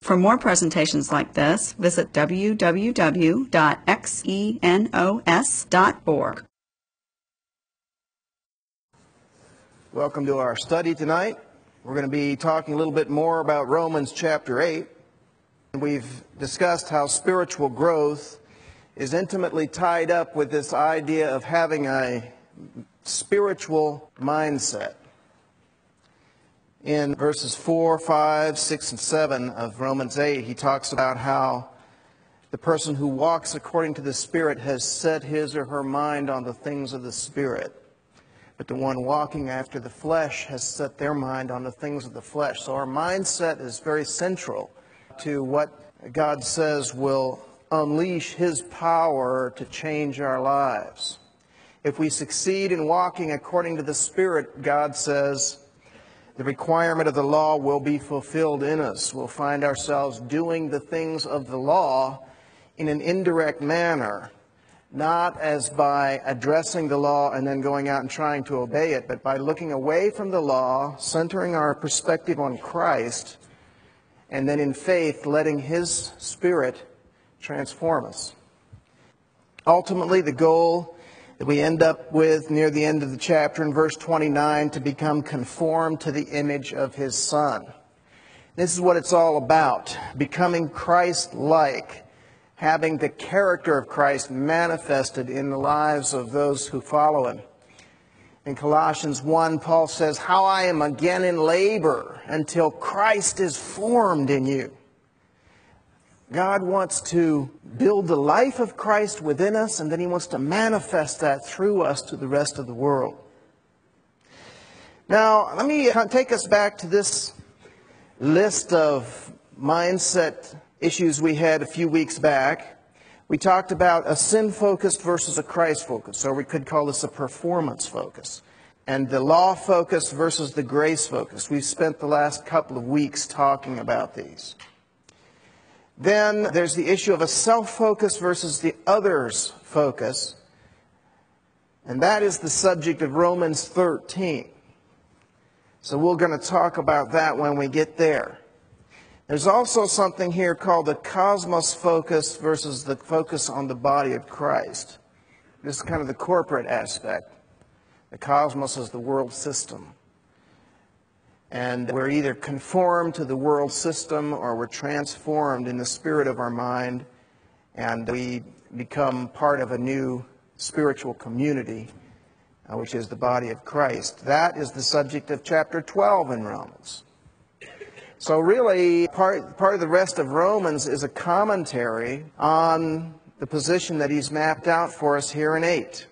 For more presentations like this, visit www.xenos.org. Welcome to our study tonight. We're going to be talking a little bit more about Romans chapter 8. We've discussed how spiritual growth is intimately tied up with this idea of having a spiritual mindset. In verses 4, 5, 6, and 7 of Romans 8, he talks about how the person who walks according to the Spirit has set his or her mind on the things of the Spirit. But the one walking after the flesh has set their mind on the things of the flesh. So our mindset is very central to what God says will unleash His power to change our lives. If we succeed in walking according to the Spirit, God says, the requirement of the law will be fulfilled in us. We'll find ourselves doing the things of the law in an indirect manner, not as by addressing the law and then going out and trying to obey it, but by looking away from the law, centering our perspective on Christ, and then in faith letting His Spirit transform us. Ultimately, the goal that we end up with near the end of the chapter in verse 29, to become conformed to the image of His Son. This is what it's all about, becoming Christ-like, having the character of Christ manifested in the lives of those who follow Him. In Colossians 1, Paul says, "How I am again in labor until Christ is formed in you." God wants to build the life of Christ within us, and then He wants to manifest that through us to the rest of the world. Now, let me take us back to this list of mindset issues we had a few weeks back. We talked about a sin-focused versus a Christ-focused, or we could call this a performance focus. And the law-focused versus the grace-focused. We've spent the last couple of weeks talking about these. Then there's the issue of a self-focus versus the others focus. And that is the subject of Romans 13. So we're going to talk about that when we get there. There's also something here called the cosmos focus versus the focus on the body of Christ. This is kind of the corporate aspect. The cosmos is the world system. And we're either conformed to the world system or we're transformed in the spirit of our mind, and we become part of a new spiritual community, which is the body of Christ. That is the subject of chapter 12 in Romans. So really, part of the rest of Romans is a commentary on the position that he's mapped out for us here in 8.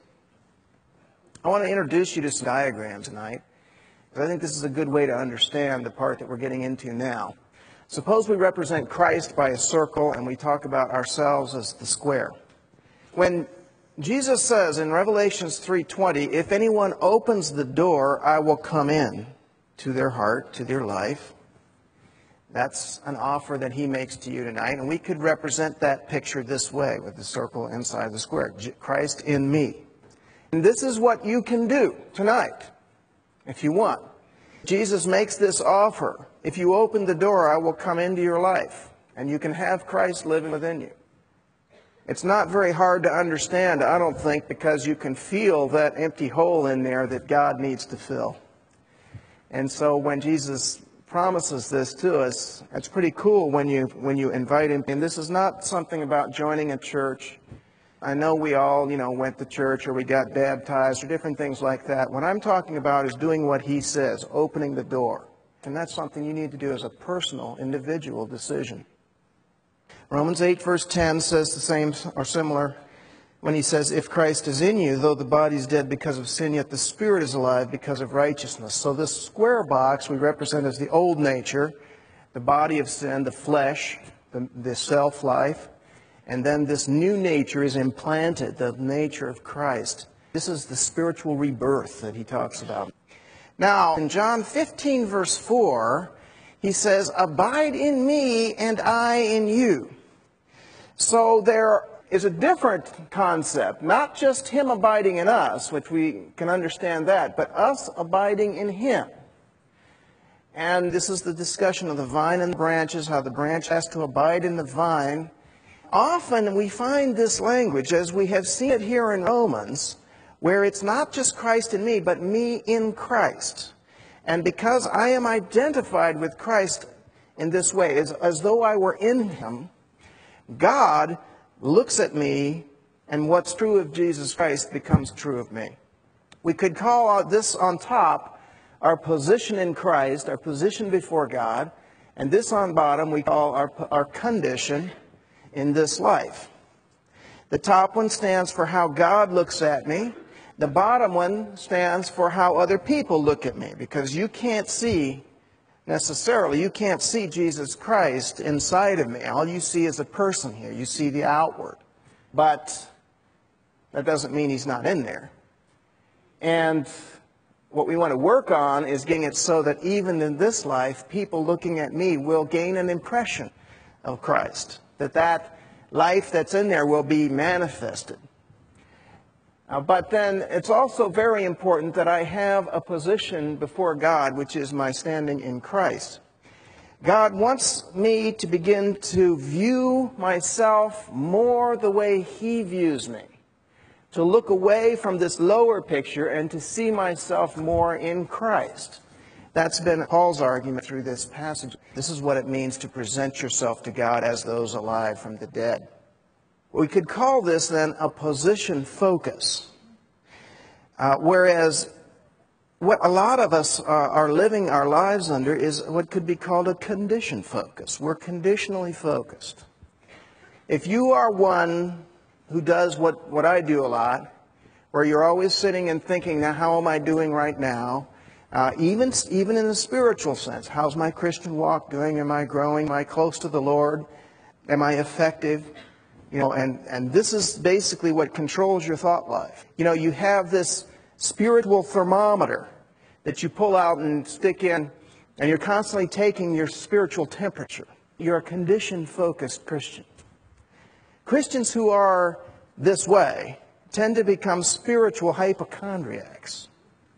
I want to introduce you to some diagrams tonight, because I think this is a good way to understand the part that we're getting into now. Suppose we represent Christ by a circle and we talk about ourselves as the square. When Jesus says in Revelation 3:20, "If anyone opens the door, I will come in to their heart, to their life," that's an offer that He makes to you tonight. And we could represent that picture this way, with the circle inside the square. Christ in me. And this is what you can do tonight, if you want. Jesus makes this offer. If you open the door, I will come into your life. And you can have Christ living within you. It's not very hard to understand, I don't think, because you can feel that empty hole in there that God needs to fill. And so when Jesus promises this to us, it's pretty cool when you invite Him. And this is not something about joining a church. I know we all, went to church or we got baptized or different things like that. What I'm talking about is doing what He says, opening the door. And that's something you need to do as a personal, individual decision. Romans 8 verse 10 says the same or similar when he says, "If Christ is in you, though the body is dead because of sin, yet the Spirit is alive because of righteousness." So this square box we represent as the old nature, the body of sin, the flesh, the self-life. And then this new nature is implanted, the nature of Christ. This is the spiritual rebirth that he talks about. Now, in John 15, verse 4, he says, "Abide in me and I in you." So there is a different concept, not just Him abiding in us, which we can understand that, but us abiding in Him. And this is the discussion of the vine and the branches, how the branch has to abide in the vine. Often we find this language, as we have seen it here in Romans, where it's not just Christ in me, but me in Christ. And because I am identified with Christ in this way, as though I were in Him, God looks at me, and what's true of Jesus Christ becomes true of me. We could call this on top our position in Christ, our position before God, and this on bottom we call our condition in this life. The top one stands for how God looks at me. The bottom one stands for how other people look at me, because you can't see Jesus Christ inside of me. All you see is a person here. You see the outward. But that doesn't mean He's not in there. And what we want to work on is getting it so that even in this life, people looking at me will gain an impression of Christ. That life that's in there will be manifested. But then it's also very important that I have a position before God, which is my standing in Christ. God wants me to begin to view myself more the way He views me. To look away from this lower picture and to see myself more in Christ. That's been Paul's argument through this passage. This is what it means to present yourself to God as those alive from the dead. We could call this then a position focus. Whereas what a lot of us are living our lives under is what could be called a condition focus. We're conditionally focused. If you are one who does what I do a lot, where you're always sitting and thinking, now how am I doing right now? Even in the spiritual sense, how's my Christian walk doing? Am I growing? Am I close to the Lord? Am I effective? And this is basically what controls your thought life. You have this spiritual thermometer that you pull out and stick in, and you're constantly taking your spiritual temperature. You're a condition-focused Christian. Christians who are this way tend to become spiritual hypochondriacs.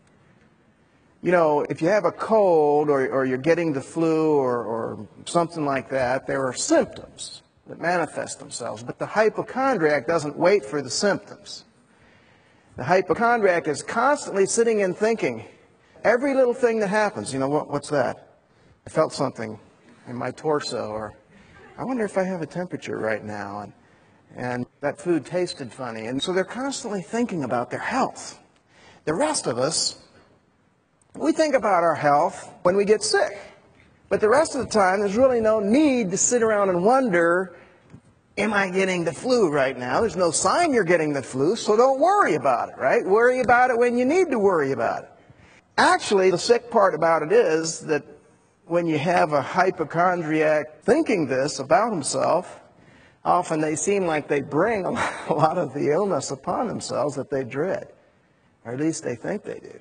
If you have a cold or you're getting the flu or something like that, there are symptoms that manifest themselves. But the hypochondriac doesn't wait for the symptoms. The hypochondriac is constantly sitting and thinking, every little thing that happens, what's that? I felt something in my torso, or I wonder if I have a temperature right now, and that food tasted funny. And so they're constantly thinking about their health. The rest of us, we think about our health when we get sick. But the rest of the time, there's really no need to sit around and wonder, am I getting the flu right now? There's no sign you're getting the flu, so don't worry about it, right? Worry about it when you need to worry about it. Actually, the sick part about it is that when you have a hypochondriac thinking this about himself, often they seem like they bring a lot of the illness upon themselves that they dread. Or at least they think they do.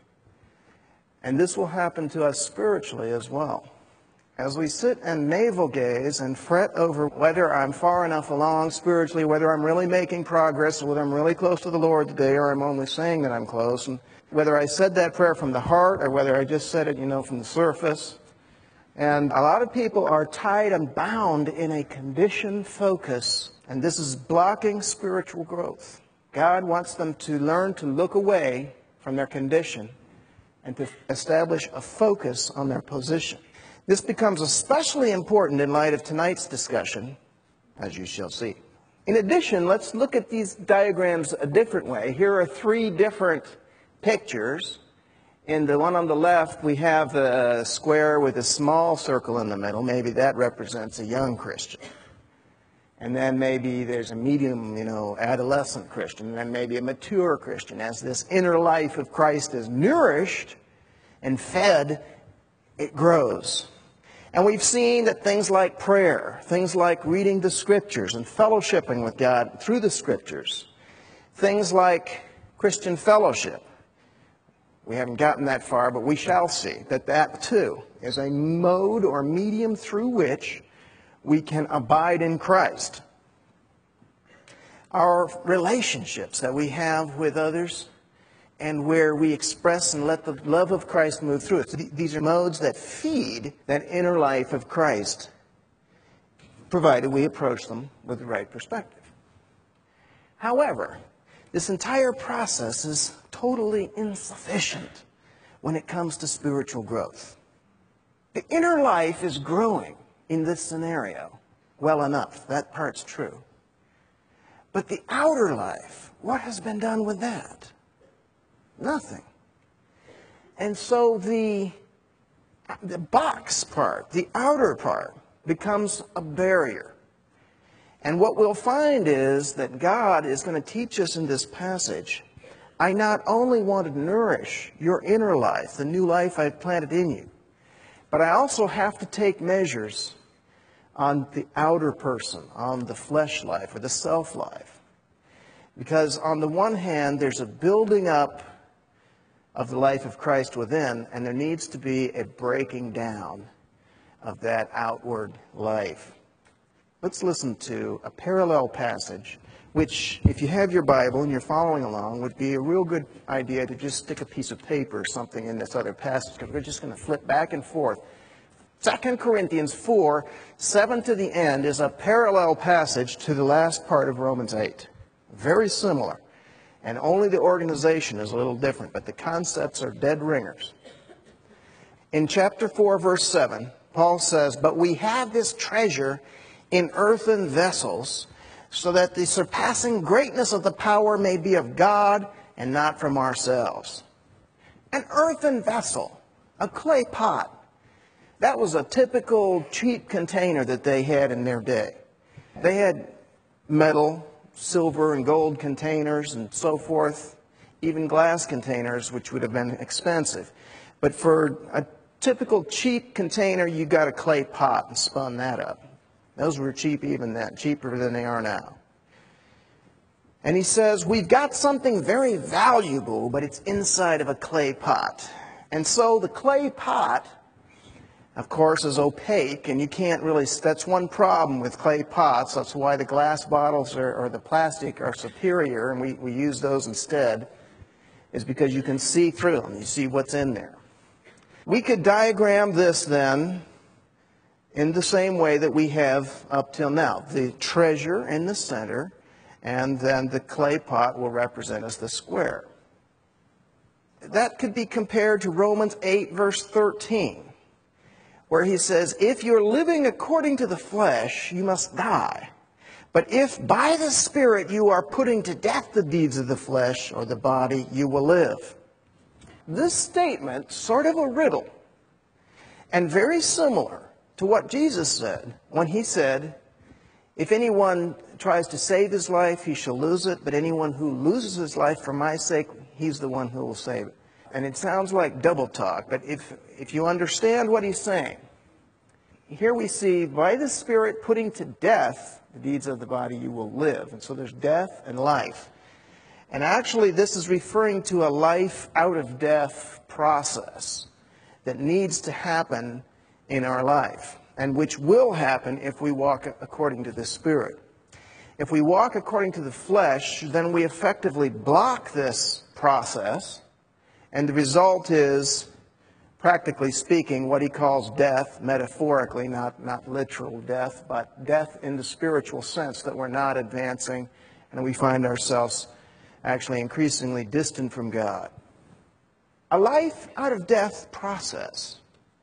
And this will happen to us spiritually as well. As we sit and navel gaze and fret over whether I'm far enough along spiritually, whether I'm really making progress, whether I'm really close to the Lord today, or I'm only saying that I'm close, and whether I said that prayer from the heart or whether I just said it, from the surface. And a lot of people are tied and bound in a condition focus, and this is blocking spiritual growth. God wants them to learn to look away from their condition and to establish a focus on their position. This becomes especially important in light of tonight's discussion, as you shall see. In addition, let's look at these diagrams a different way. Here are three different pictures. In the one on the left, we have a square with a small circle in the middle. Maybe that represents a young Christian. And then maybe there's a medium, adolescent Christian. And then maybe a mature Christian. As this inner life of Christ is nourished and fed, it grows. And we've seen that things like prayer, things like reading the Scriptures and fellowshipping with God through the Scriptures, things like Christian fellowship. We haven't gotten that far, but we shall see that too is a mode or medium through which we can abide in Christ. Our relationships that we have with others and where we express and let the love of Christ move through it. So these are modes that feed that inner life of Christ, provided we approach them with the right perspective. However, this entire process is totally insufficient when it comes to spiritual growth. The inner life is growing in this scenario well enough. That part's true. But the outer life, what has been done with that? Nothing. And so the box part, the outer part, becomes a barrier. And what we'll find is that God is going to teach us in this passage, I not only want to nourish your inner life, the new life I've planted in you, but I also have to take measures on the outer person, on the flesh life or the self life. Because on the one hand, there's a building up of the life of Christ within, and there needs to be a breaking down of that outward life. Let's listen to a parallel passage, which, if you have your Bible and you're following along, would be a real good idea to just stick a piece of paper or something in this other passage, because we're just going to flip back and forth. 2 Corinthians 4, 7 to the end, is a parallel passage to the last part of Romans 8. Very similar. And only the organization is a little different, but the concepts are dead ringers. In chapter 4, verse 7, Paul says, "But we have this treasure in earthen vessels, so that the surpassing greatness of the power may be of God and not from ourselves." An earthen vessel, a clay pot. That was a typical cheap container that they had in their day. They had metal, silver, and gold containers and so forth, even glass containers, which would have been expensive. But for a typical cheap container, you got a clay pot and spun that up. Those were cheap even then, cheaper than they are now. And he says, we've got something very valuable, but it's inside of a clay pot. And so the clay pot, of course, is opaque, and you can't really, that's one problem with clay pots. That's why the glass bottles or the plastic are superior, and we use those instead, is because you can see through them. You see what's in there. We could diagram this then in the same way that we have up till now. The treasure in the center, and then the clay pot will represent as the square. That could be compared to Romans 8, verse 13, where he says, if you're living according to the flesh, you must die. But if by the Spirit you are putting to death the deeds of the flesh or the body, you will live. This statement, sort of a riddle, and very similar to what Jesus said when he said, if anyone tries to save his life, he shall lose it, but anyone who loses his life for my sake, he's the one who will save it. And it sounds like double talk, but if you understand what he's saying, here we see, by the Spirit putting to death the deeds of the body, you will live. And so there's death and life. And actually, this is referring to a life out of death process that needs to happen in our life, and which will happen if we walk according to the Spirit. If we walk according to the flesh, then we effectively block this process, and the result is, practically speaking, what he calls death, metaphorically, not literal death, but death in the spiritual sense, that we're not advancing, and we find ourselves actually increasingly distant from God. A life out of death process.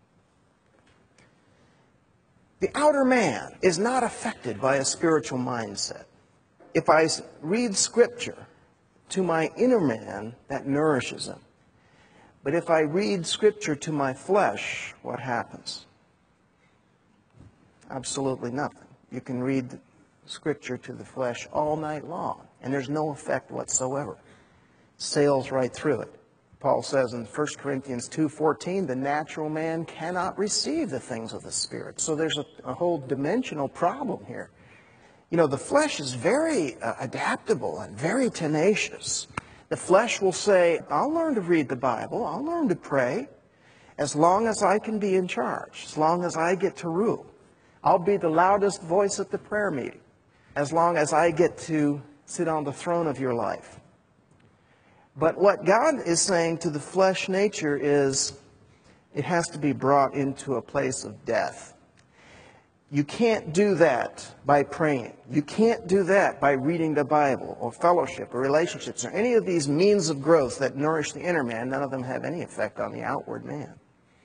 The outer man is not affected by a spiritual mindset. If I read Scripture to my inner man, that nourishes him. But if I read Scripture to my flesh, what happens? Absolutely nothing. You can read Scripture to the flesh all night long, and there's no effect whatsoever. It sails right through it. Paul says in 1 Corinthians 2:14, the natural man cannot receive the things of the Spirit. So there's a whole dimensional problem here. You know, the flesh is very adaptable and very tenacious. The flesh will say, I'll learn to read the Bible, I'll learn to pray, as long as I can be in charge, as long as I get to rule. I'll be the loudest voice at the prayer meeting, as long as I get to sit on the throne of your life. But what God is saying to the flesh nature is it has to be brought into a place of death. You can't do that by praying. You can't do that by reading the Bible or fellowship or relationships or any of these means of growth that nourish the inner man. None of them have any effect on the outward man.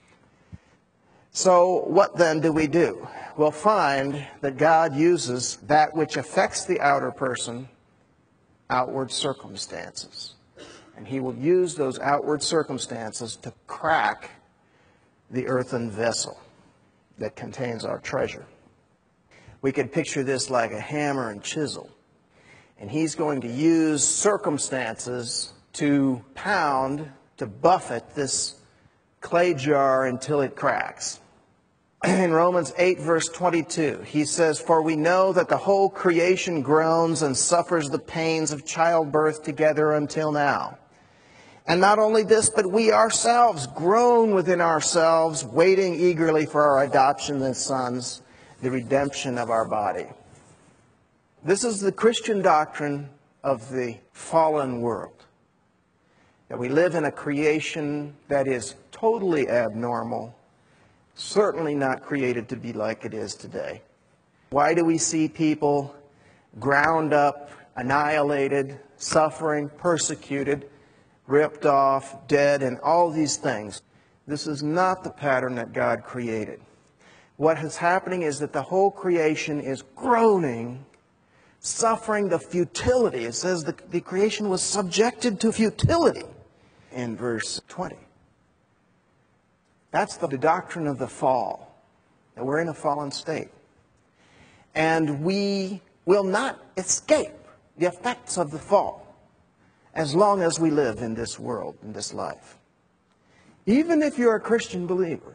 So what then do we do? We'll find that God uses that which affects the outer person, outward circumstances. And He will use those outward circumstances to crack the earthen vessel that contains our treasure. We could picture this like a hammer and chisel. And He's going to use circumstances to pound, to buffet this clay jar until it cracks. In Romans 8, verse 22, he says, "For we know that the whole creation groans and suffers the pains of childbirth together until now. And not only this, but we ourselves groan within ourselves, waiting eagerly for our adoption as sons, the redemption of our body." This is the Christian doctrine of the fallen world. That we live in a creation that is totally abnormal, certainly not created to be like it is today. Why do we see people ground up, annihilated, suffering, persecuted, ripped off, dead, and all these things? This is not the pattern that God created. What is happening is that the whole creation is groaning, suffering the futility. It says the creation was subjected to futility in verse 20. That's the doctrine of the fall, that we're in a fallen state. And we will not escape the effects of the fall as long as we live in this world, in this life. Even if you're a Christian believer,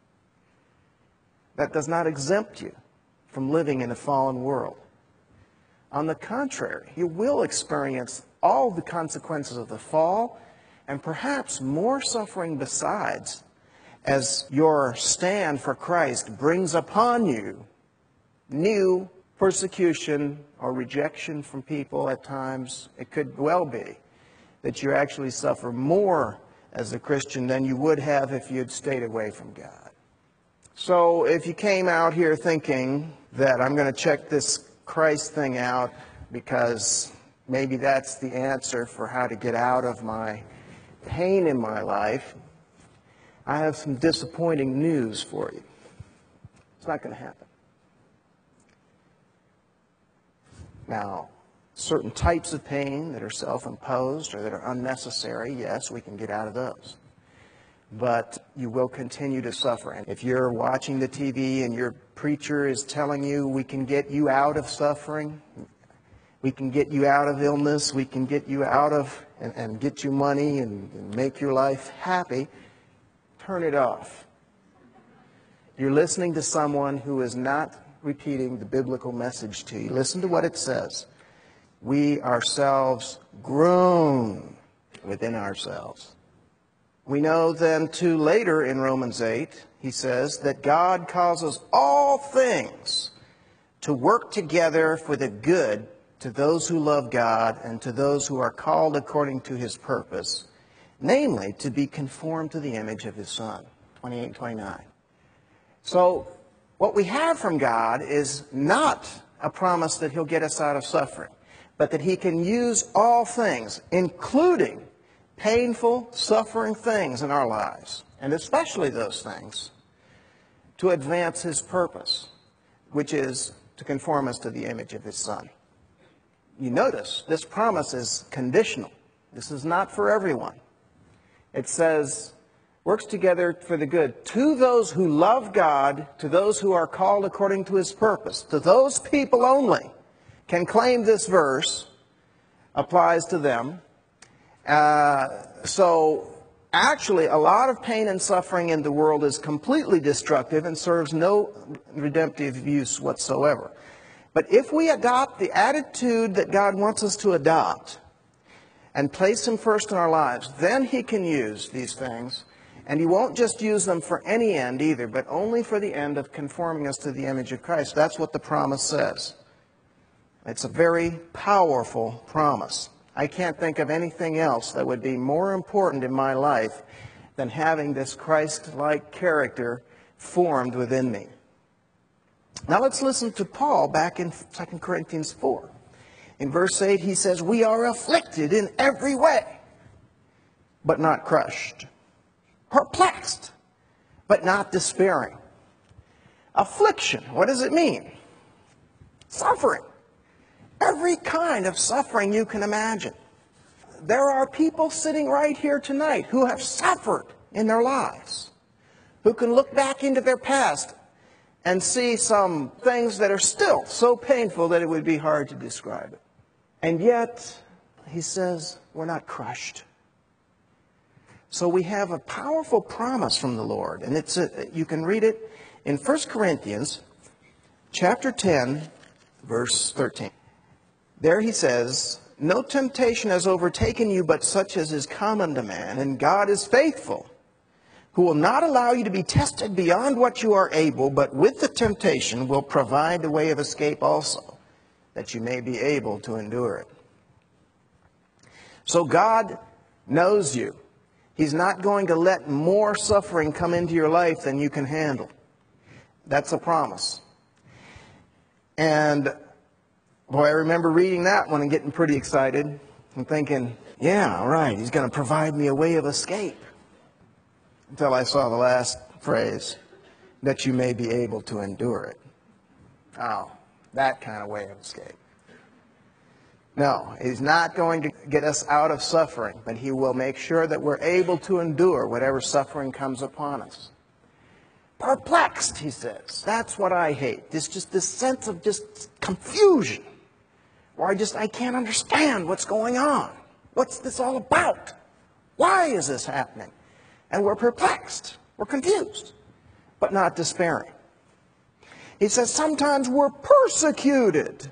that does not exempt you from living in a fallen world. On the contrary, you will experience all the consequences of the fall and perhaps more suffering besides as your stand for Christ brings upon you new persecution or rejection from people at times. It could well be that you actually suffer more as a Christian than you would have if you had stayed away from God. So if you came out here thinking that I'm going to check this Christ thing out because maybe that's the answer for how to get out of my pain in my life, I have some disappointing news for you. It's not going to happen. Now, certain types of pain that are self-imposed or that are unnecessary, yes, we can get out of those. But you will continue to suffer. And if you're watching the TV and your preacher is telling you we can get you out of suffering, we can get you out of illness, we can get you out of and get you money and make your life happy, turn it off. You're listening to someone who is not repeating the biblical message to you. Listen to what it says. We ourselves groan within ourselves. We know then too later in Romans 8, he says that God causes all things to work together for the good to those who love God and to those who are called according to His purpose, namely to be conformed to the image of His Son. 28 and 29. So what we have from God is not a promise that He'll get us out of suffering, but that He can use all things, including painful, suffering things in our lives, and especially those things, to advance His purpose, which is to conform us to the image of His Son. You notice this promise is conditional. This is not for everyone. It says, works together for the good to those who love God, to those who are called according to His purpose. To those people only can claim this verse applies to them. So actually, a lot of pain and suffering in the world is completely destructive and serves no redemptive use whatsoever. But if we adopt the attitude that God wants us to adopt and place Him first in our lives, then He can use these things. And He won't just use them for any end either, but only for the end of conforming us to the image of Christ. That's what the promise says. It's a very powerful promise. I can't think of anything else that would be more important in my life than having this Christ-like character formed within me. Now let's listen to Paul back in 2 Corinthians 4. In verse 8 he says, "We are afflicted in every way, but not crushed. Perplexed, but not despairing." Affliction, what does it mean? Suffering. Every kind of suffering you can imagine. There are people sitting right here tonight who have suffered in their lives, who can look back into their past and see some things that are still so painful that it would be hard to describe it. And yet, he says, we're not crushed. So we have a powerful promise from the Lord, and you can read it in 1 Corinthians chapter 10, verse 13. There he says, "No temptation has overtaken you but such as is common to man, and God is faithful, who will not allow you to be tested beyond what you are able, but with the temptation will provide the way of escape also, that you may be able to endure it." So God knows you. He's not going to let more suffering come into your life than you can handle. That's a promise. And boy, I remember reading that one and getting pretty excited and thinking, yeah, all right, he's going to provide me a way of escape. Until I saw the last phrase, that you may be able to endure it. Oh, that kind of way of escape. No, he's not going to get us out of suffering, but he will make sure that we're able to endure whatever suffering comes upon us. Perplexed, he says. That's what I hate. There's just this sense of just confusion, where I can't understand what's going on. What's this all about? Why is this happening? And we're perplexed. We're confused, but not despairing. He says sometimes we're persecuted.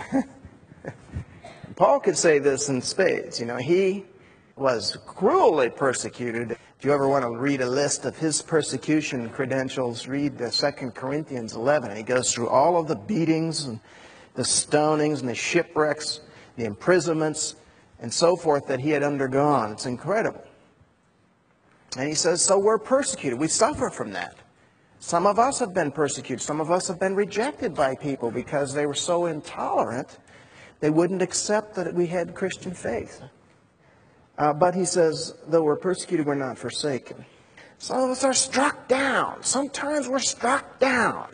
Paul could say this in spades. You know, he was cruelly persecuted. If you ever want to read a list of his persecution credentials, read 2 Corinthians 11. He goes through all of the beatings and the stonings and the shipwrecks, the imprisonments, and so forth that he had undergone. It's incredible. And he says, so we're persecuted. We suffer from that. Some of us have been persecuted. Some of us have been rejected by people because they were so intolerant they wouldn't accept that we had Christian faith. But he says, though we're persecuted, we're not forsaken. Some of us are struck down. Sometimes we're struck down.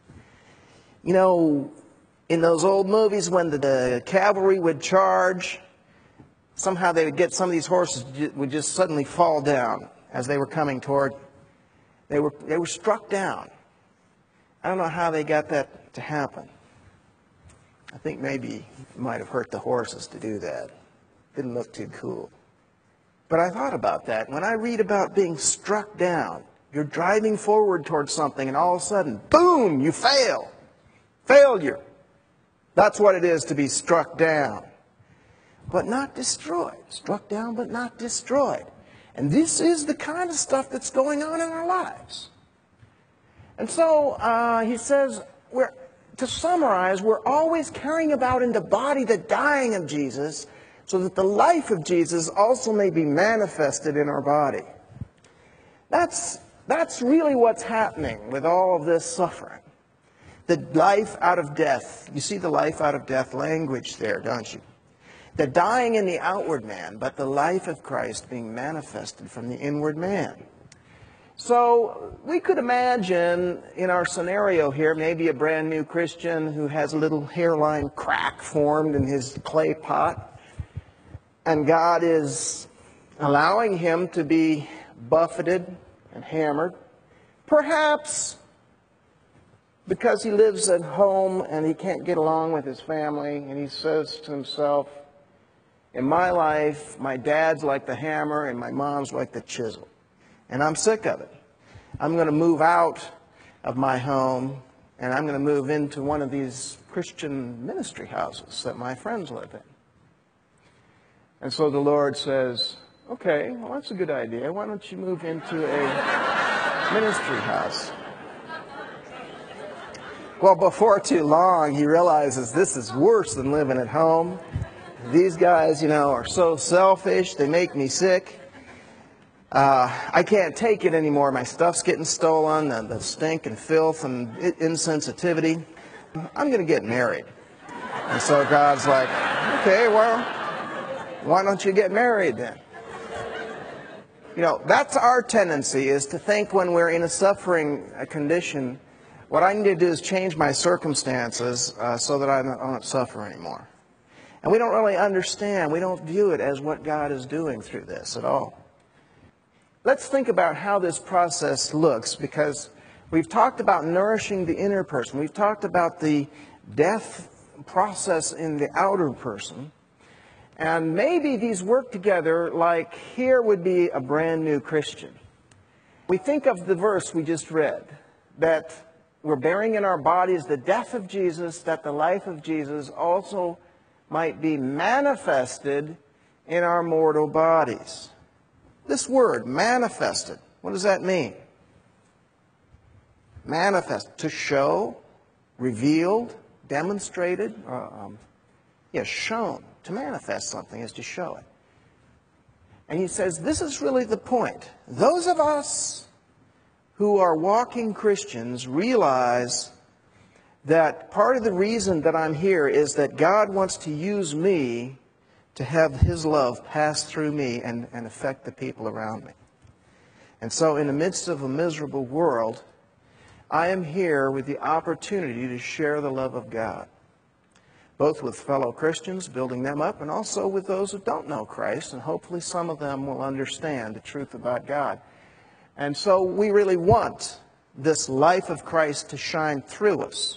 You know, in those old movies when the cavalry would charge, somehow they would get some of these horses would just suddenly fall down as they were coming toward. They were struck down. I don't know how they got that to happen. I think maybe it might have hurt the horses to do that. Didn't look too cool. But I thought about that. When I read about being struck down, you're driving forward towards something and all of a sudden, boom, you fail. Failure. That's what it is to be struck down. But not destroyed. Struck down but not destroyed. And this is the kind of stuff that's going on in our lives. And so he says, to summarize, we're always carrying about in the body the dying of Jesus so that the life of Jesus also may be manifested in our body. That's really what's happening with all of this suffering. The life out of death. You see the life out of death language there, don't you? The dying in the outward man, but the life of Christ being manifested from the inward man. So we could imagine in our scenario here, maybe a brand new Christian who has a little hairline crack formed in his clay pot. And God is allowing him to be buffeted and hammered. Perhaps because he lives at home and he can't get along with his family. And he says to himself, in my life, my dad's like the hammer and my mom's like the chisel. And I'm sick of it. I'm going to move out of my home and I'm going to move into one of these Christian ministry houses that my friends live in. And so the Lord says, okay, well, that's a good idea. Why don't you move into a ministry house? Well, before too long, he realizes this is worse than living at home. These guys, are so selfish. They make me sick. I can't take it anymore. My stuff's getting stolen, and the stink and filth and insensitivity. I'm going to get married. And so God's like, okay, well, why don't you get married then? That's our tendency, is to think when we're in a suffering condition, what I need to do is change my circumstances so that I don't suffer anymore. And we don't really understand. We don't view it as what God is doing through this at all. Let's think about how this process looks, because we've talked about nourishing the inner person. We've talked about the death process in the outer person. And maybe these work together like here would be a brand new Christian. We think of the verse we just read, that we're bearing in our bodies the death of Jesus, that the life of Jesus also might be manifested in our mortal bodies. This word, manifested, what does that mean? Manifest, to show, revealed, demonstrated, shown. To manifest something is to show it. And he says this is really the point. Those of us who are walking Christians realize that part of the reason that I'm here is that God wants to use me to have His love pass through me and affect the people around me. And so in the midst of a miserable world, I am here with the opportunity to share the love of God, both with fellow Christians, building them up, and also with those who don't know Christ, and hopefully some of them will understand the truth about God. And so we really want this life of Christ to shine through us.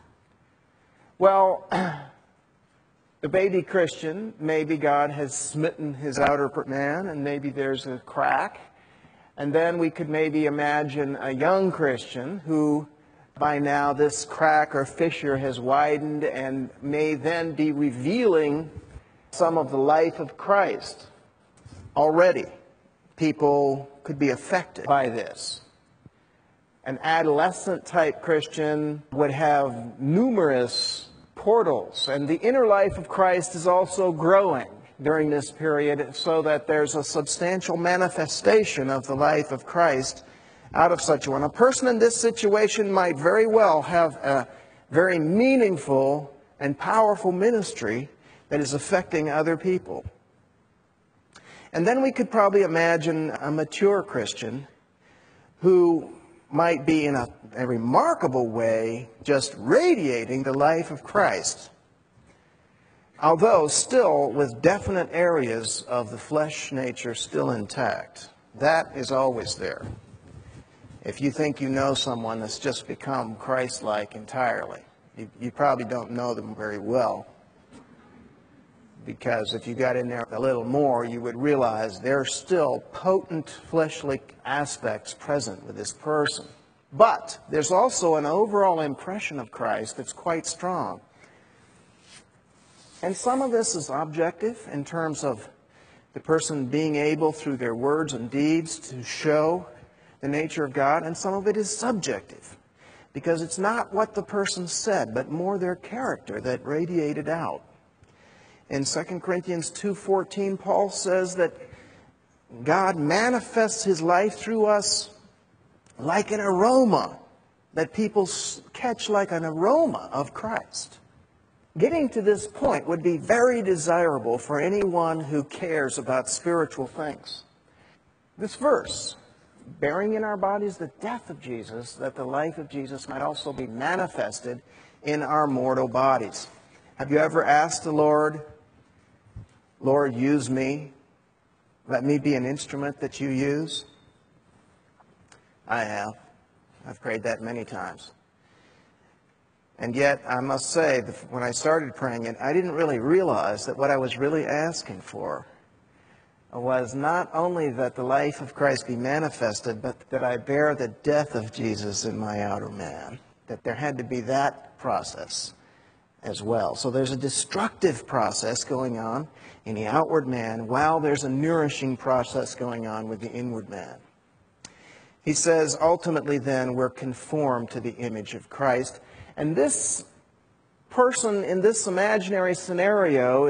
Well, the baby Christian, maybe God has smitten his outer man, and maybe there's a crack. And then we could maybe imagine a young Christian who, by now, this crack or fissure has widened and may then be revealing some of the life of Christ. Already, people could be affected by this. An adolescent-type Christian would have numerous portals, and the inner life of Christ is also growing during this period, so that there's a substantial manifestation of the life of Christ out of such one. A person in this situation might very well have a very meaningful and powerful ministry that is affecting other people. And then we could probably imagine a mature Christian who might be in a remarkable way just radiating the life of Christ, although still with definite areas of the flesh nature still intact. That is always there. If you think you know someone that's just become Christ-like entirely, you probably don't know them very well. Because if you got in there a little more, you would realize there are still potent fleshly aspects present with this person. But there's also an overall impression of Christ that's quite strong. And some of this is objective in terms of the person being able, through their words and deeds, to show the nature of God. And some of it is subjective, because it's not what the person said, but more their character that radiated out. In 2 Corinthians 2:14, Paul says that God manifests His life through us like an aroma, that people catch like an aroma of Christ. Getting to this point would be very desirable for anyone who cares about spiritual things. This verse, bearing in our bodies the death of Jesus, that the life of Jesus might also be manifested in our mortal bodies. Have you ever asked the Lord, Lord, use me. Let me be an instrument that you use? I have. I've prayed that many times. And yet, I must say, when I started praying it, I didn't really realize that what I was really asking for was not only that the life of Christ be manifested, but that I bear the death of Jesus in my outer man. That there had to be that process as well. So there's a destructive process going on in the outward man, while there's a nourishing process going on with the inward man. He says, ultimately then, we're conformed to the image of Christ. And this person in this imaginary scenario is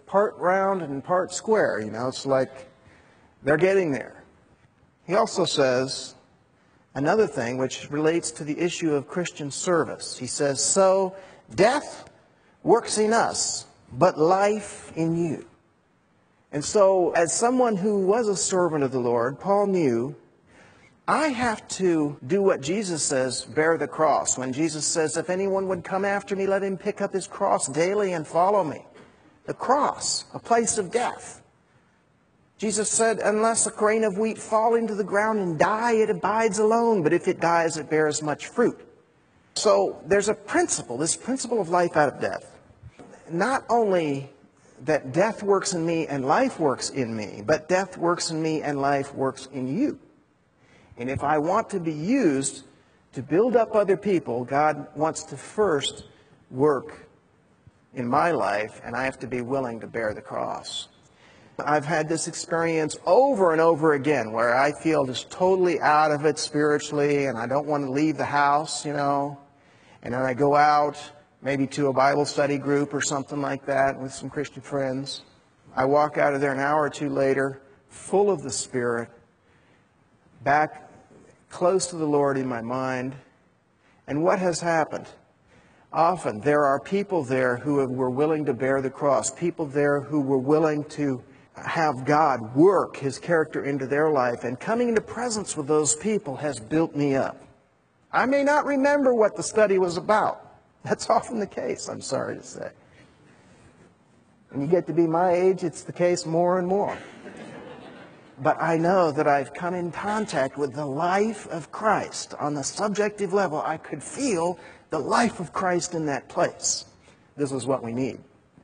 part round and part square. It's like they're getting there. He also says another thing which relates to the issue of Christian service. He says, so death works in us, but life in you. And so as someone who was a servant of the Lord, Paul knew, I have to do what Jesus says, bear the cross. When Jesus says, if anyone would come after me, let him pick up his cross daily and follow me. The cross, a place of death. Jesus said, unless a grain of wheat fall into the ground and die, it abides alone. But if it dies, it bears much fruit. So there's a principle, this principle of life out of death. Not only that death works in me and life works in me, but death works in me and life works in you. And if I want to be used to build up other people, God wants to first work in my life, and I have to be willing to bear the cross. I've had this experience over and over again where I feel just totally out of it spiritually, and I don't want to leave the house, and then I go out, maybe to a Bible study group or something like that with some Christian friends. I walk out of there an hour or two later, full of the Spirit, back close to the Lord in my mind. And what has happened? Often there are people there who were willing to bear the cross, people there who were willing to have God work His character into their life, and coming into presence with those people has built me up. I may not remember what the study was about. That's often the case, I'm sorry to say. When you get to be my age, it's the case more and more. But I know that I've come in contact with the life of Christ. On the subjective level, I could feel the life of Christ in that place. This is what we need.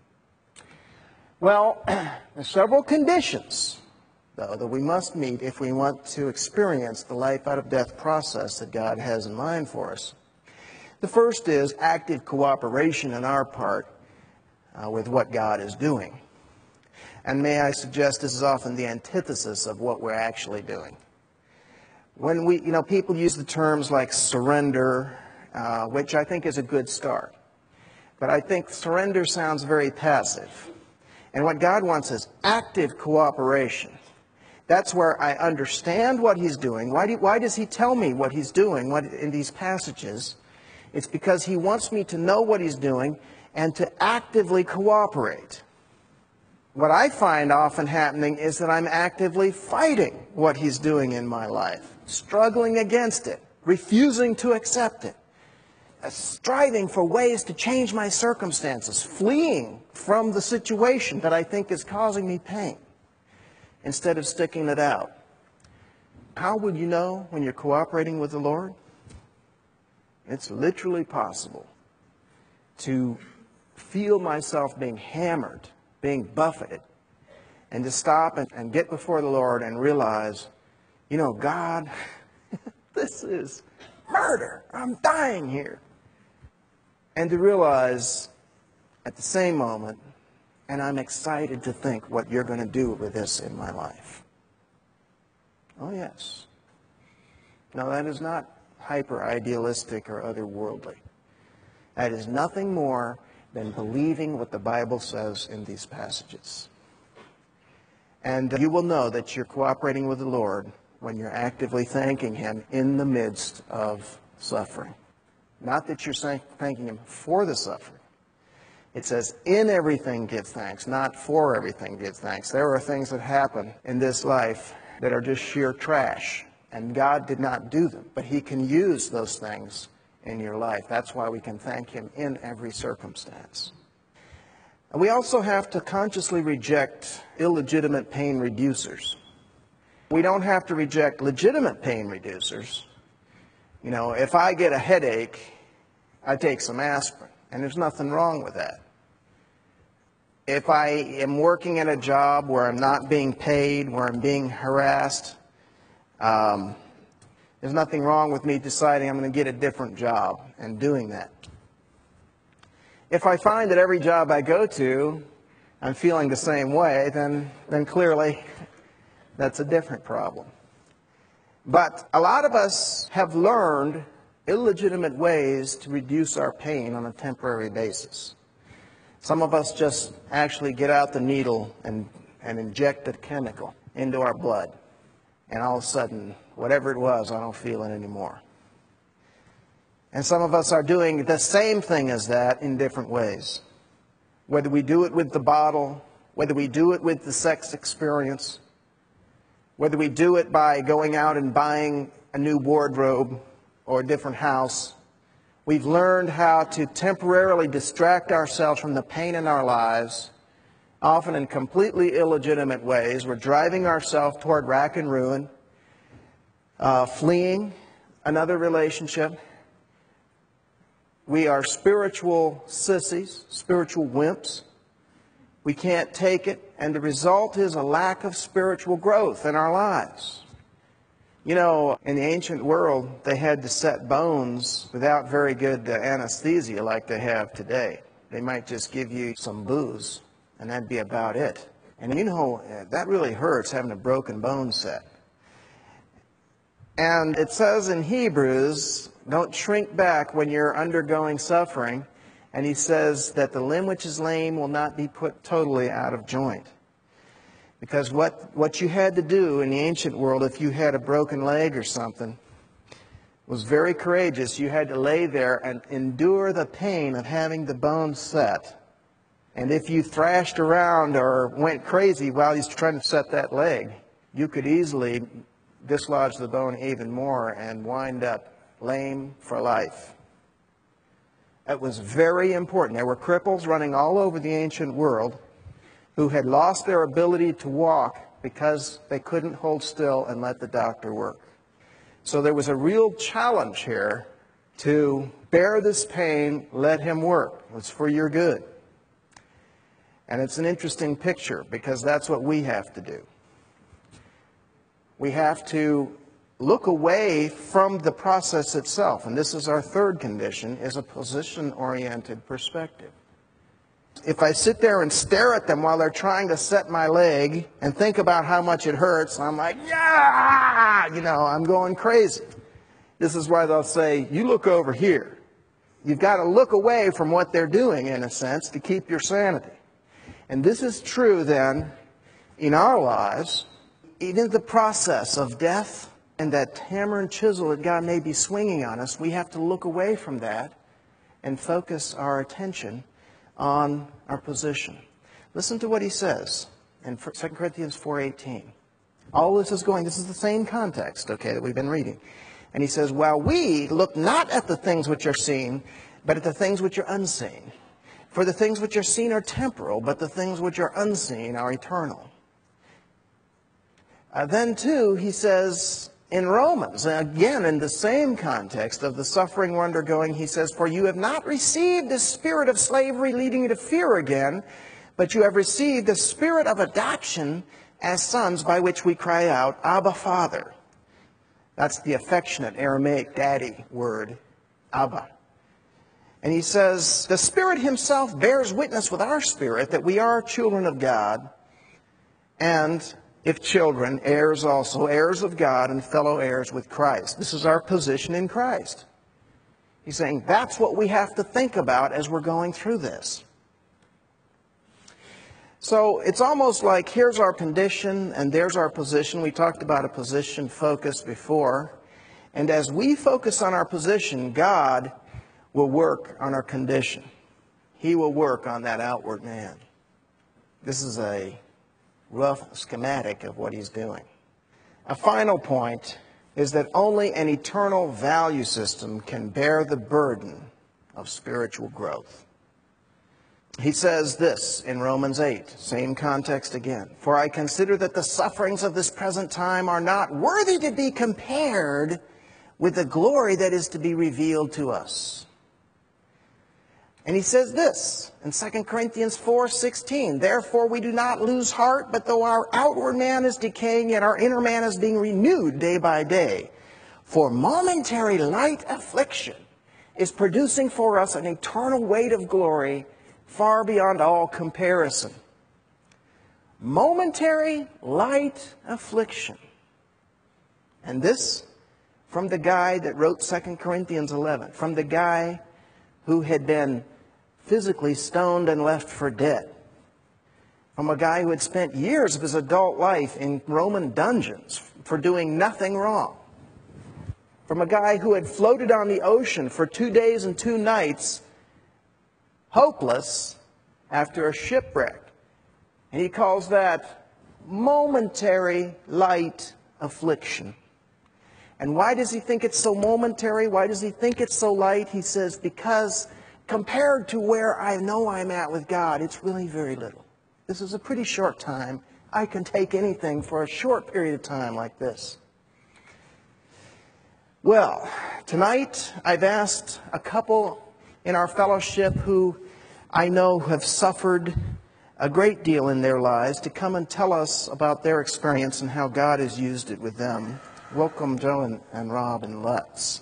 Well, there's several conditions, though, that we must meet if we want to experience the life out of death process that God has in mind for us. The first is active cooperation on our part with what God is doing. And may I suggest this is often the antithesis of what we're actually doing. When people use the terms like surrender, which I think is a good start. But I think surrender sounds very passive. And what God wants is active cooperation. That's where I understand what He's doing. Why does He tell me what He's doing in these passages? It's because He wants me to know what He's doing and to actively cooperate. What I find often happening is that I'm actively fighting what He's doing in my life, struggling against it, refusing to accept it, striving for ways to change my circumstances, fleeing from the situation that I think is causing me pain, instead of sticking it out. How would you know when you're cooperating with the Lord? It's literally possible to feel myself being hammered, being buffeted, and to stop and get before the Lord and realize, God, this is murder. I'm dying here. And to realize at the same moment, and I'm excited to think what you're going to do with this in my life. Oh, yes. Now, that is not hyper-idealistic or otherworldly. That is nothing more than believing what the Bible says in these passages. And you will know that you're cooperating with the Lord when you're actively thanking Him in the midst of suffering. Not that you're thanking Him for the suffering. It says, in everything give thanks, not for everything give thanks. There are things that happen in this life that are just sheer trash, and God did not do them. But He can use those things in your life. That's why we can thank Him in every circumstance. And we also have to consciously reject illegitimate pain reducers. We don't have to reject legitimate pain reducers. If I get a headache, I take some aspirin, and there's nothing wrong with that. If I am working at a job where I'm not being paid, where I'm being harassed, there's nothing wrong with me deciding I'm going to get a different job and doing that. If I find that every job I go to, I'm feeling the same way, then clearly that's a different problem. But a lot of us have learned illegitimate ways to reduce our pain on a temporary basis. Some of us just actually get out the needle and inject a chemical into our blood. And all of a sudden, whatever it was, I don't feel it anymore. And some of us are doing the same thing as that in different ways. Whether we do it with the bottle, whether we do it with the sex experience, whether we do it by going out and buying a new wardrobe or a different house, we've learned how to temporarily distract ourselves from the pain in our lives, often in completely illegitimate ways. We're driving ourselves toward rack and ruin, fleeing another relationship. We are spiritual sissies, spiritual wimps. We can't take it, and the result is a lack of spiritual growth in our lives. You know, in the ancient world, they had to set bones without very good anesthesia like they have today. They might just give you some booze, and that'd be about it. And you know, that really hurts, having a broken bone set. And it says in Hebrews, don't shrink back when you're undergoing suffering. And he says that the limb which is lame will not be put totally out of joint. Because what you had to do in the ancient world, if you had a broken leg or something, was very courageous. You had to lay there and endure the pain of having the bone set. And if you thrashed around or went crazy while he's trying to set that leg, you could easily dislodge the bone even more and wind up lame for life. It was very important. There were cripples running all over the ancient world who had lost their ability to walk because they couldn't hold still and let the doctor work. So there was a real challenge here to bear this pain, let him work. It was for your good. And it's an interesting picture because that's what we have to do. We have to look away from the process itself. And this is our third condition, is a position-oriented perspective. If I sit there and stare at them while they're trying to set my leg and think about how much it hurts, I'm like, yeah, I'm going crazy. This is why they'll say, you look over here. You've got to look away from what they're doing, in a sense, to keep your sanity. And this is true, then, in our lives, even the process of death and that hammer and chisel that God may be swinging on us, we have to look away from that and focus our attention on our position. Listen to what he says in 2 Corinthians 4:18. All this is the same context, that we've been reading. And he says, while we look not at the things which are seen, but at the things which are unseen. For the things which are seen are temporal, but the things which are unseen are eternal. Then, too, he says in Romans, again in the same context of the suffering we're undergoing, he says, for you have not received the spirit of slavery leading you to fear again, but you have received the spirit of adoption as sons, by which we cry out, Abba, Father. That's the affectionate Aramaic daddy word, Abba. And he says, the Spirit himself bears witness with our spirit that we are children of God, and if children, heirs also, heirs of God and fellow heirs with Christ. This is our position in Christ. He's saying that's what we have to think about as we're going through this. So it's almost like here's our condition and there's our position. We talked about a position focus before. And as we focus on our position, God will work on our condition. He will work on that outward man. This is a rough schematic of what he's doing. A final point is that only an eternal value system can bear the burden of spiritual growth. He says this in Romans 8, same context again. For I consider that the sufferings of this present time are not worthy to be compared with the glory that is to be revealed to us. And he says this in 2 Corinthians 4:16, therefore we do not lose heart, but though our outward man is decaying, yet our inner man is being renewed day by day. For momentary light affliction is producing for us an eternal weight of glory far beyond all comparison. Momentary light affliction. And this from the guy that wrote 2 Corinthians 11, from the guy who had been physically stoned and left for dead. From a guy who had spent years of his adult life in Roman dungeons for doing nothing wrong. From a guy who had floated on the ocean for 2 days and 2 nights, hopeless after a shipwreck. And he calls that momentary light affliction. And why does he think it's so momentary? Why does he think it's so light? He says, because compared to where I know I'm at with God, it's really very little. This is a pretty short time. I can take anything for a short period of time like this. Well, tonight I've asked a couple in our fellowship who I know have suffered a great deal in their lives to come and tell us about their experience and how God has used it with them. Welcome, Joe and Rob and Lutz.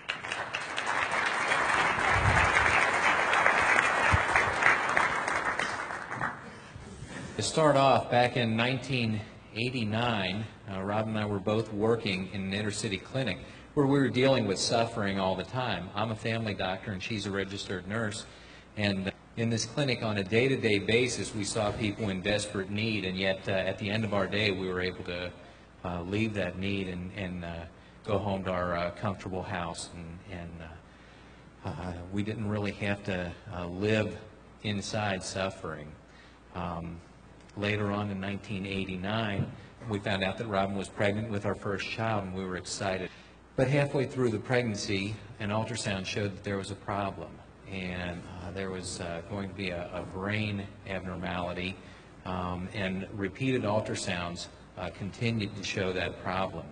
To start off, back in 1989, Rob and I were both working in an inner city clinic where we were dealing with suffering all the time. I'm a family doctor and she's a registered nurse. And in this clinic on a day-to-day basis, we saw people in desperate need, and yet at the end of our day, we were able to leave that need and go home to our comfortable house. And we didn't really have to live inside suffering. Later on in 1989, we found out that Robin was pregnant with our first child, and we were excited. But halfway through the pregnancy, an ultrasound showed that there was a problem, and there was going to be a brain abnormality, and repeated ultrasounds continued to show that problem.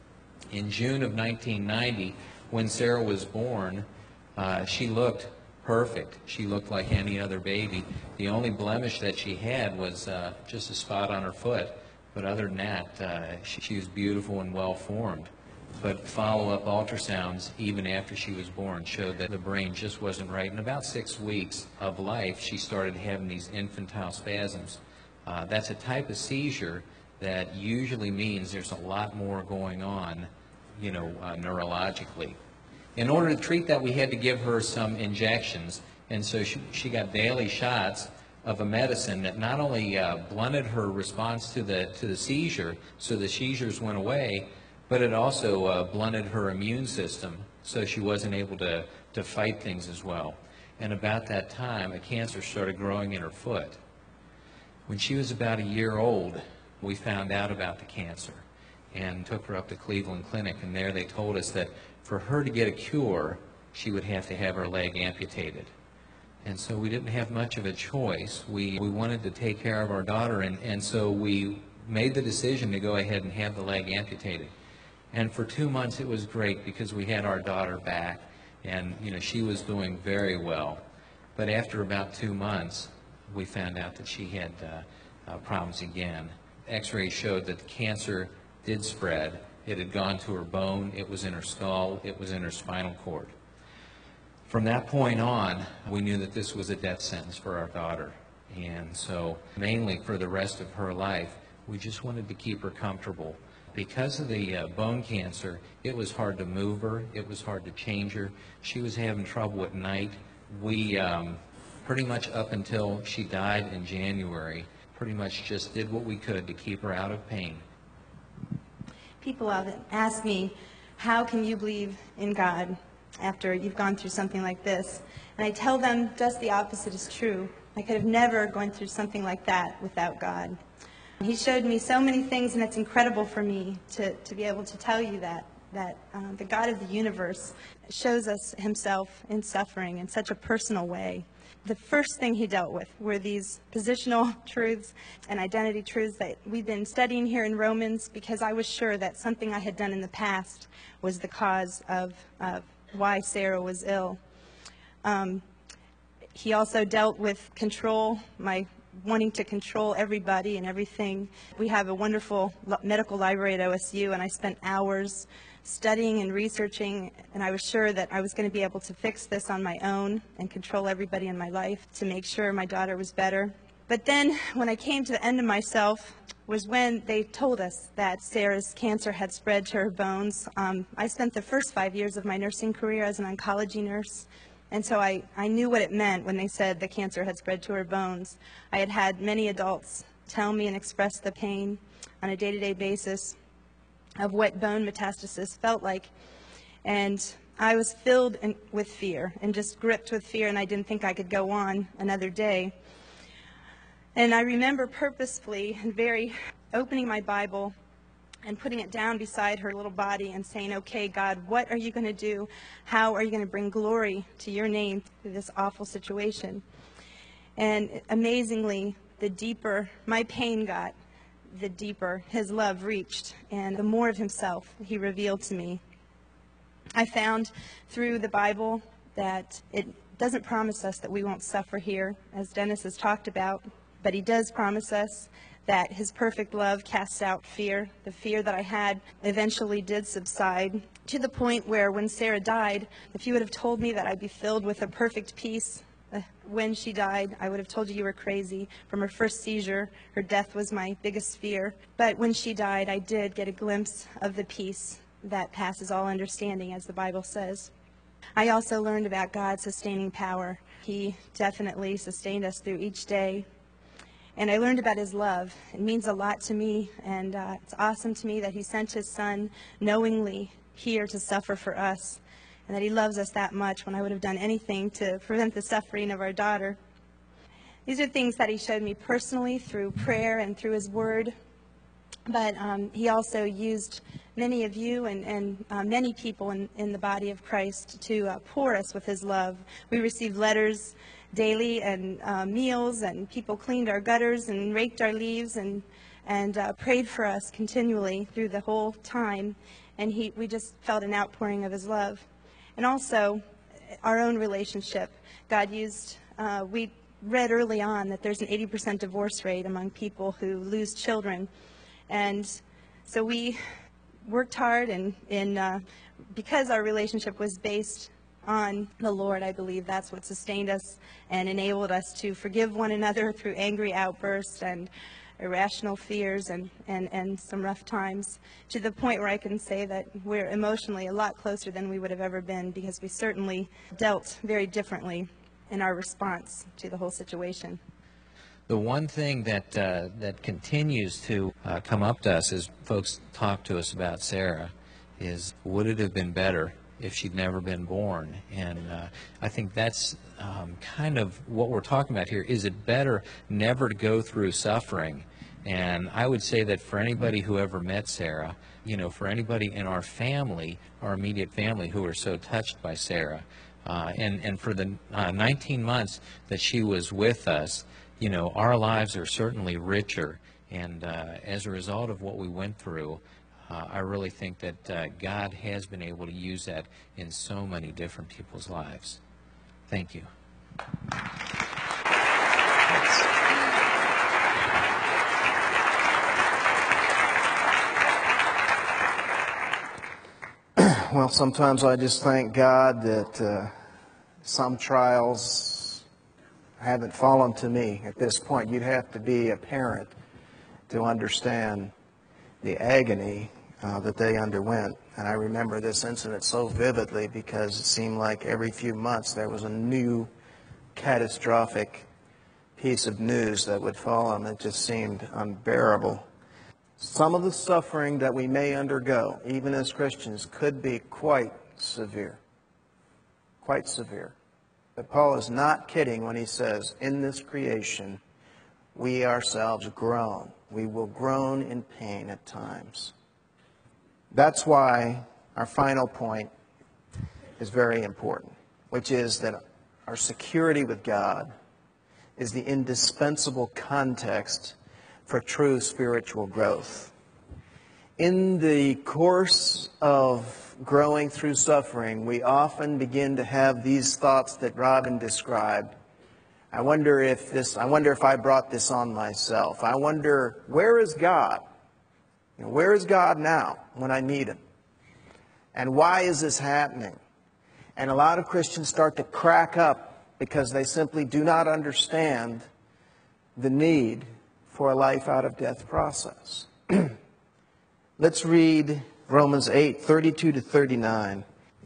In June of 1990, when Sarah was born, she looked perfect. She looked like any other baby. The only blemish that she had was just a spot on her foot, but other than that, she was beautiful and well-formed. But follow-up ultrasounds, even after she was born, showed that the brain just wasn't right. In about 6 weeks of life, she started having these infantile spasms. That's a type of seizure that usually means there's a lot more going on, neurologically. In order to treat that, we had to give her some injections, and so she got daily shots of a medicine that not only blunted her response to the seizure, so the seizures went away, but it also blunted her immune system, so she wasn't able to fight things as well. And about that time, a cancer started growing in her foot. When she was about a year old, we found out about the cancer and took her up to Cleveland Clinic, and there they told us that for her to get a cure, she would have to have her leg amputated. And so we didn't have much of a choice. We wanted to take care of our daughter, and so we made the decision to go ahead and have the leg amputated. And for 2 months it was great because we had our daughter back, and she was doing very well. But after about 2 months, we found out that she had problems again. X-rays showed that the cancer did spread. It had gone to her bone, it was in her skull, it was in her spinal cord. From that point on, we knew that this was a death sentence for our daughter. And so, mainly for the rest of her life, we just wanted to keep her comfortable. Because of the bone cancer, it was hard to move her, it was hard to change her. She was having trouble at night. We, pretty much up until she died in January, pretty much just did what we could to keep her out of pain. People often ask me, how can you believe in God after you've gone through something like this? And I tell them just the opposite is true. I could have never gone through something like that without God. He showed me so many things, and it's incredible for me to be able to tell you that the God of the universe shows us himself in suffering in such a personal way. The first thing he dealt with were these positional truths and identity truths that we've been studying here in Romans, because I was sure that something I had done in the past was the cause of why Sarah was ill. He also dealt with control, my wanting to control everybody and everything. We have a wonderful medical library at OSU, and I spent hours studying and researching, and I was sure that I was going to be able to fix this on my own and control everybody in my life to make sure my daughter was better. But then when I came to the end of myself was when they told us that Sarah's cancer had spread to her bones. I spent the first 5 years of my nursing career as an oncology nurse, And so I knew what it meant when they said the cancer had spread to her bones. I had had many adults tell me and express the pain on a day-to-day basis of what bone metastasis felt like. And I was filled with fear and just gripped with fear, and I didn't think I could go on another day. And I remember purposefully and very opening my Bible and putting it down beside her little body and saying, okay, God, what are you going to do? How are you going to bring glory to your name through this awful situation? And amazingly, the deeper my pain got, the deeper his love reached, and the more of himself he revealed to me. I found through the Bible that it doesn't promise us that we won't suffer here, as Dennis has talked about, but he does promise us that his perfect love casts out fear. The fear that I had eventually did subside, to the point where when Sarah died, if you would have told me that I'd be filled with a perfect peace when she died, I would have told you were crazy. From her first seizure, her death was my biggest fear. But when she died, I did get a glimpse of the peace that passes all understanding, as the Bible says. I also learned about God's sustaining power. He definitely sustained us through each day. And I learned about his love. It means a lot to me, and it's awesome to me that he sent his son knowingly here to suffer for us, and that he loves us that much when I would have done anything to prevent the suffering of our daughter. These are things that he showed me personally through prayer and through his word, but he also used many of you and many people in the body of Christ to pour us with his love. We received letters daily and meals, and people cleaned our gutters and raked our leaves and prayed for us continually through the whole time, and we just felt an outpouring of his love. And also our own relationship. God used, we read early on that there's an 80% divorce rate among people who lose children, and so we worked hard, and because our relationship was based on the Lord, I believe that's what sustained us and enabled us to forgive one another through angry outbursts and irrational fears and some rough times, to the point where I can say that we're emotionally a lot closer than we would have ever been, because we certainly dealt very differently in our response to the whole situation. The one thing that continues to come up to us as folks talk to us about Sarah is, would it have been better if she'd never been born? And I think that's kind of what we're talking about here. Is it better never to go through suffering? And I would say that for anybody who ever met Sarah, for anybody in our family, our immediate family, who were so touched by Sarah, and for the 19 months that she was with us, our lives are certainly richer. And as a result of what we went through, I really think that God has been able to use that in so many different people's lives. Thank you. Well, sometimes I just thank God that some trials haven't fallen to me at this point. You'd have to be a parent to understand the agony that they underwent. And I remember this incident so vividly because it seemed like every few months there was a new catastrophic piece of news that would fall, and it just seemed unbearable. Some of the suffering that we may undergo, even as Christians, could be quite severe. Quite severe. But Paul is not kidding when he says, in this creation, we ourselves groan. We will groan in pain at times. That's why our final point is very important, which is that our security with God is the indispensable context for true spiritual growth. In the course of growing through suffering, we often begin to have these thoughts that Robin described. I wonder if I brought this on myself. I wonder, where is God? Where is God now when I need Him? And why is this happening? And a lot of Christians start to crack up because they simply do not understand the need for a life out of death process. Let's read Romans 8:32 to 39.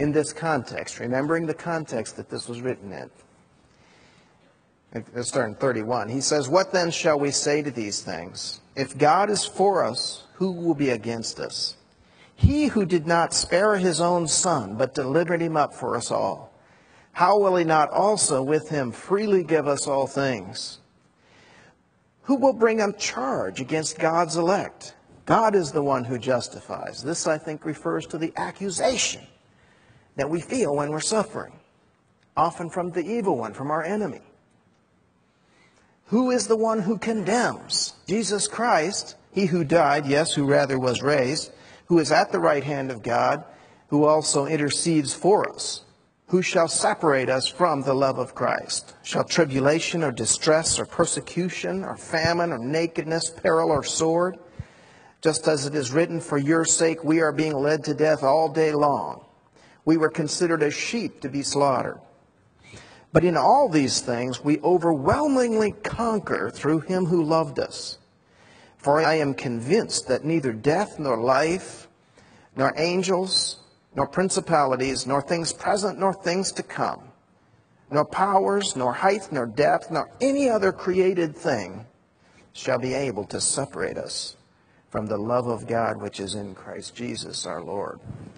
in this context, remembering the context that this was written in. Let's start in 31. He says, "What then shall we say to these things? If God is for us, who will be against us? He who did not spare his own Son, but delivered him up for us all, how will he not also with him freely give us all things? Who will bring a charge against God's elect? God is the one who justifies." This, I think, refers to the accusation that we feel when we're suffering, often from the evil one, from our enemy. Who is the one who condemns? Jesus Christ, he who died, yes, who rather was raised, who is at the right hand of God, who also intercedes for us. Who shall separate us from the love of Christ? Shall tribulation or distress or persecution or famine or nakedness, peril or sword? Just as it is written, "For your sake we are being led to death all day long. We were considered as sheep to be slaughtered." But in all these things we overwhelmingly conquer through him who loved us. For I am convinced that neither death nor life, nor angels, nor principalities, nor things present, nor things to come, nor powers, nor height, nor depth, nor any other created thing shall be able to separate us from the love of God which is in Christ Jesus our Lord.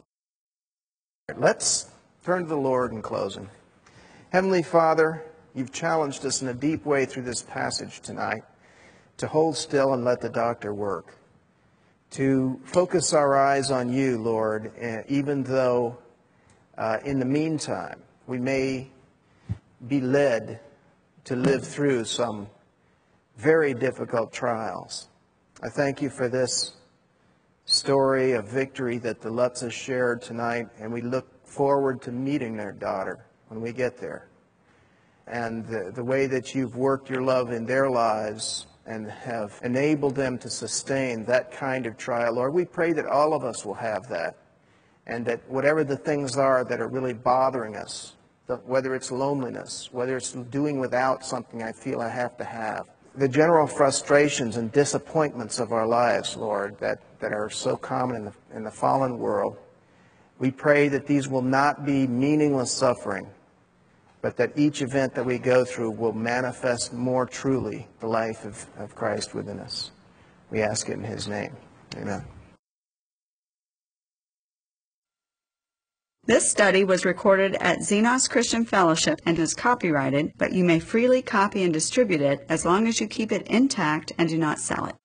Let's turn to the Lord in closing. Heavenly Father, you've challenged us in a deep way through this passage tonight to hold still and let the doctor work, to focus our eyes on you, Lord, even though in the meantime we may be led to live through some very difficult trials. I thank you for this story of victory that the Lutzes shared tonight, and we look forward to meeting their daughter when we get there. And the way that you've worked your love in their lives and have enabled them to sustain that kind of trial. Lord, we pray that all of us will have that, and that whatever the things are that are really bothering us, whether it's loneliness, whether it's doing without something I feel I have to have, the general frustrations and disappointments of our lives, Lord, that are so common in the fallen world, we pray that these will not be meaningless suffering, but that each event that we go through will manifest more truly the life of Christ within us. We ask it in his name. Amen. This study was recorded at Xenos Christian Fellowship and is copyrighted, but you may freely copy and distribute it as long as you keep it intact and do not sell it.